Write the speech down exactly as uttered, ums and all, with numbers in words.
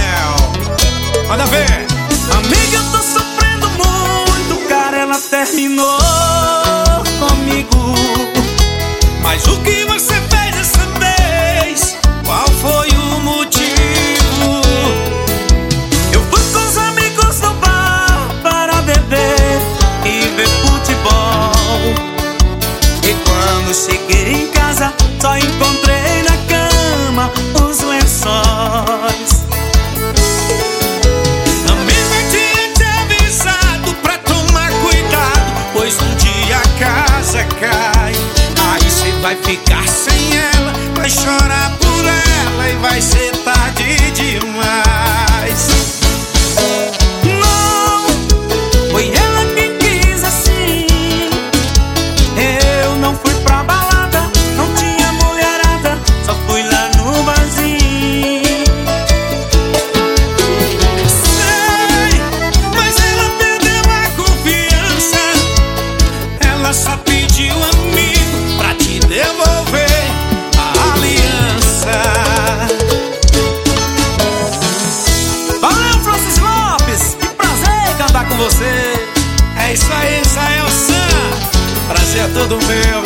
Manda ver. Amiga, eu tô sofrendo muito, cara, ela terminou comigo. Mas o que você fez dessa vez? Qual foi o motivo? Eu fui com os amigos no bar para beber e ver futebol. E quando cheguei em casa, só encontrei na cama os lençóis. Amiga, tinha te avisado pra tomar cuidado, pois um dia a casa cai. Aí cê vai ficar sem ela, vai chorar por ela e vai ser tarde demais. Não, foi ela quem quis assim. Eu não fui pra balada, não tinha mulherada, só fui lá no barzinho. Sei, mas ela perdeu a confiança. Ela só pediu amigo pra te devolver a aliança. Valeu, Francis Lopes, que prazer cantar com você. É isso aí, Israel San. Prazer é todo meu.